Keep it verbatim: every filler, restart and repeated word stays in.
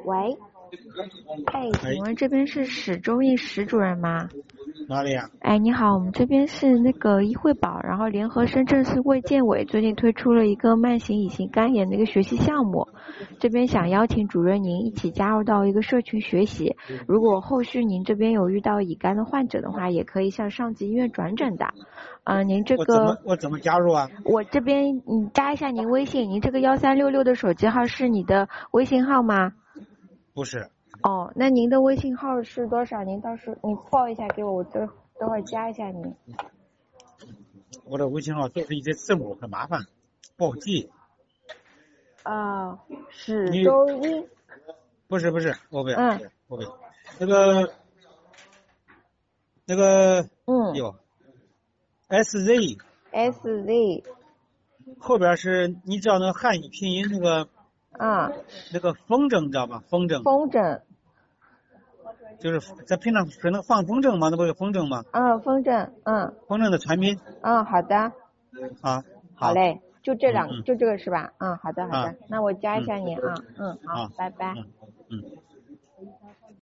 喂，哎， 哎， 请问这边是史周印史主任吗？ 哪里呀？ 哎，你好，我们这边是那个医惠宝，然后联合深圳市卫健委最近推出了一个慢性乙型肝炎的一个学习项目，这边想邀请主任您一起加入到一个社群学习。如果后续您这边有遇到乙肝的患者的话，也可以向上级医院转诊的。嗯、呃，您这我怎么个我怎么加入啊？ 我这边你加一下您微信，您这个幺三六六的手机号是你的微信号吗？ 不是， 哦，那您的微信号是多少？您到时你报一下给我，我这等会儿加一下您。 我的微信号都是一些字母，很麻烦，不好记。 啊，史你周一。 不是不是，我不要， 嗯我不要。那个那个嗯有 S Z ，S Z。 后边是你知道那个汉语拼音那个啊， 那个风筝，你知道吗？风筝风筝。 就是在平常是那个放风筝吗？那不是风筝吗？ 嗯，风筝。嗯风筝的全拼嗯，好的， 啊。 好嘞，就这两， 嗯嗯就这个是吧？嗯，好的好的， 啊那我加一嗯下您啊。嗯，好啊， 拜拜。 嗯嗯。